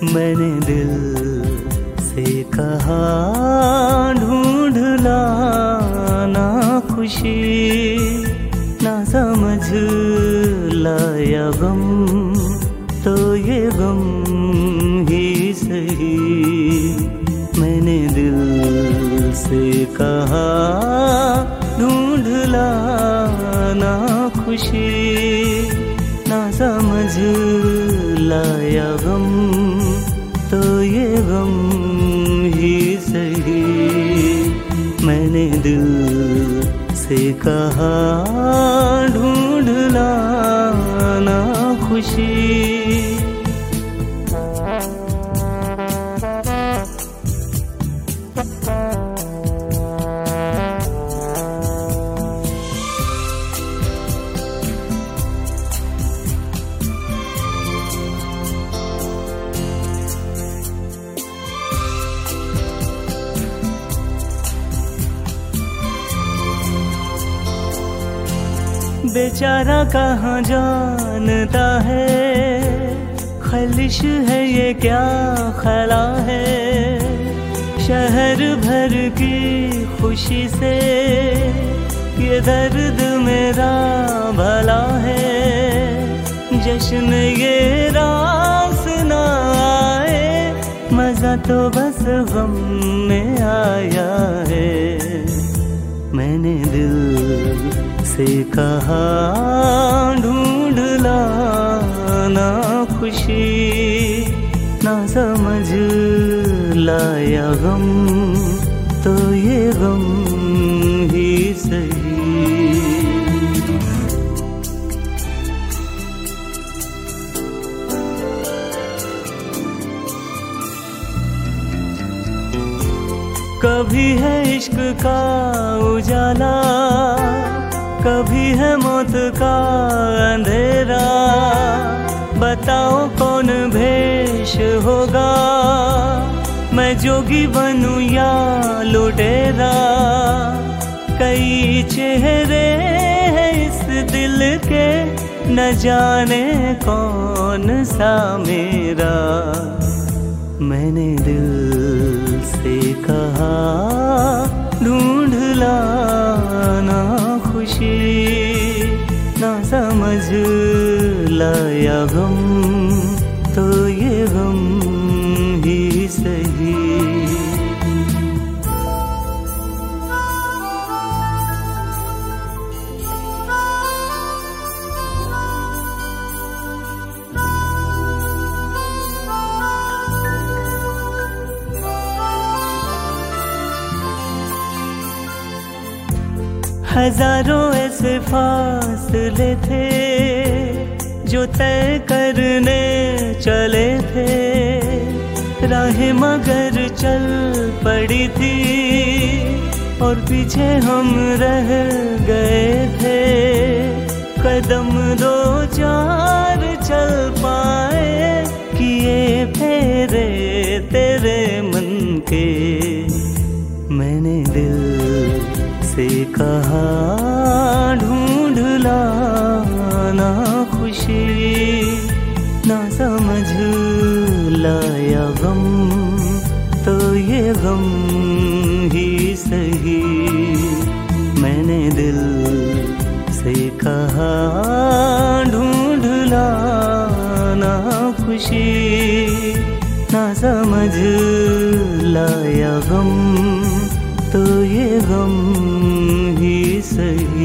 मैंने दिल से कहा ढूंढ लाना खुशी, ना समझ लाया गम तो ये गम ही सही। मैंने दिल से कहा ढूंढ लाना खुशी, ना समझ लाया गम तो ये गम ही सही। मैंने दिल से कहा ढूंढ लाना खुशी। बेचारा कहाँ जानता है, खलिश है ये क्या खला है। शहर भर की खुशी से ये दर्द मेरा भला है। जश्न ये रास ना आए, मजा तो बस गम में आया है। मैंने दिल से कहा ढूंढ लाना खुशी, ना समझ लाया गम तो ये गम ही सही। कभी है इश्क का उजाला, कभी है मौत का अंधेरा। बताओ कौन भेष होगा, मैं जोगी बनूं या लुटेरा। कई चेहरे हैं इस दिल के, न जाने कौन सा मेरा। मैंने दिल से कहा ढूंढ लाना खुशी, ना समझ लाया गम तो ये गम ही सही। हजारों ऐसे फासले थे जो तय करने चले थे। राहें मगर चल पड़ी थी और पीछे हम रह गए थे। कदम दो चार चल पाए, किए फेरे तेरे मन के। मैंने दिल से कहा ढूंढ लाना खुशी, ना समझ लाया गम तो ये गम ही सही। मैंने दिल से कहा ढूंढ लाना खुशी, ना समझ लाया गम तो ये गम ही सही।